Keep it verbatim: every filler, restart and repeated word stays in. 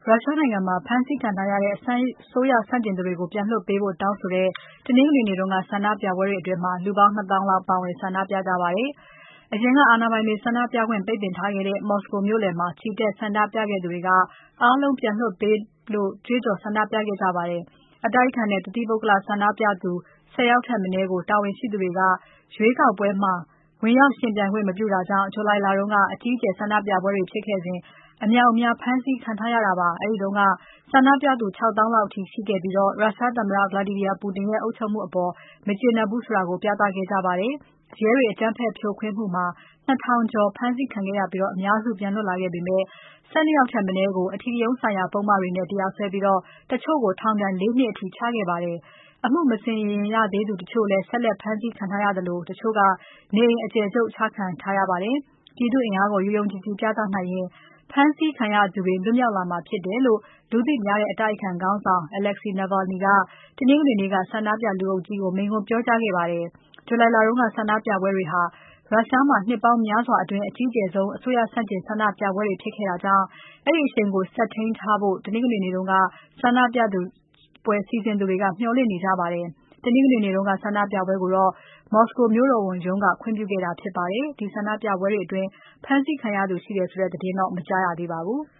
ရုရှားနိုင်ငံမှာဖမ်းဆီးခံထားရတဲ့ အစိုးရဆန့်ကျင်သူတွေကို ပြန်လွှတ်ပေးဖို့တောင်းဆိုတဲ့ တနင်္ဂနွေနေ့က ဆန္ဒပြပွဲတွေအတွင်း လူပေါင်း ၂ သောင်းလောက် ပါဝင်ဆန္ဒပြကြပါတယ်။ အရင်က အာဏာပိုင်တွေ ဆန္ဒပြခွင့် ပိတ်ပင်ထားခဲ့တဲ့ မော်စကိုမြို့လယ်မှာ ချီတက်ဆန္ဒပြခဲ့သူတွေက အားလုံးပြန်လွှတ်ပေးလို့ ကြွေးကြော်ဆန္ဒပြခဲ့ကြပါတယ်။ အတိုက်အခံနဲ့ တသီးပုဂ္ဂလဆန္ဒပြသူ ၁၀ ယောက်ထက်မနည်းကို တာဝန်ရှိသူတွေက ရွေးကောက်ပွဲမှာ ဝင်ရောက်ယှဉ်ပြိုင်ခွင့် မပြုတာကြောင့် July လတုန်းက အကြီးအကျယ်ဆန္ဒပြပွဲတွေဖြစ်ခဲ့စဉ် အမြောက်အများ ဖမ်းဆီးခံထားရတာပါ။ အဲဒီတုန်းက ဆန္ဒပြသူ ၆ သောင်းလောက်အထိရှိခဲ့ပြီး ရုရှားသမ္မတ Vladimir Putin ရဲ့ အုပ်ချုပ်မှုအပေါ် မကျေနပ်ဘူးဆိုတာကို ပြသခဲ့ကြပါတယ်။ ရဲတွေအကြမ်းဖက်ဖြိုခွင်းမှုမှာ ၂ ထောင်ကျော်ဖမ်းဆီးခံခဲ့ရပြီး အများစုပြန်လွတ်လာခဲ့ပေမဲ့ ၁၂ ယောက်ထက်မနည်းကို အဓိကရုဏ်းဆိုင်ရာပုဒ်မတွေနဲ့ တရားစွဲပြီး တချို့ကို ထောင်ဒဏ် ၄ နှစ်အထိ ချခဲ့ပါတယ်။ အမှုမစီရင်ရသေးသူတချို့လည်း ဆက်လက်ဖမ်းဆီးခံထားရသလို တချို့က နေအိမ်အကျယ်ချုပ်ချခံထားရပါတယ်။ ပြည်သူ့အင်အားကို ယုံယုံကြည်ကြည်ပြသနိုင်ရင် ဖမ်းဆီးခံရသူတွေ လွတ်မြောက်လာမှာဖြစ်တယ်လို့ လူသိများတဲ့ အတိုက်အခံခေါင်းဆောင် Alexei Navalny က တနင်္ဂနွေနေ့က ဆန္ဒပြလူအုပ်ကြီးကို မိန့်ခွန်းပြောကြားခဲ့ပါတယ်။ July လတုန်းက ဆန္ဒပြပွဲတွေဟာ ရုရှားမှာ နှစ်ပေါင်းများစွာအတွင်း အကြီးကျယ်ဆုံး အစိုးရဆန့်ကျင်ဆန္ဒပြပွဲတွေဖြစ်ခဲ့တာကြောင့် အဲဒီအရှိန်ကို ဆက်ထိန်းထားဖို့ တနင်္ဂနွေနေ့က ဆန္ဒပြပွဲစီစဉ်သူတွေက မျှော်လင့်နေကြပါတယ်။ တနင်္ဂနွေနေ့က ဆန္ဒပြပွဲကိုတော့ မော်စကိုမြို့တော်ဝန်ရုံးက ခွင့်ပြုခဲ့တာဖြစ်ပါတယ်။ ဒီဆန္ဒပြပွဲတွေအတွင်း ဖမ်းဆီးခံရသူရှိတယ်ဆိုတဲ့သတင်းတော့ မကြားရသေးပါဘူး။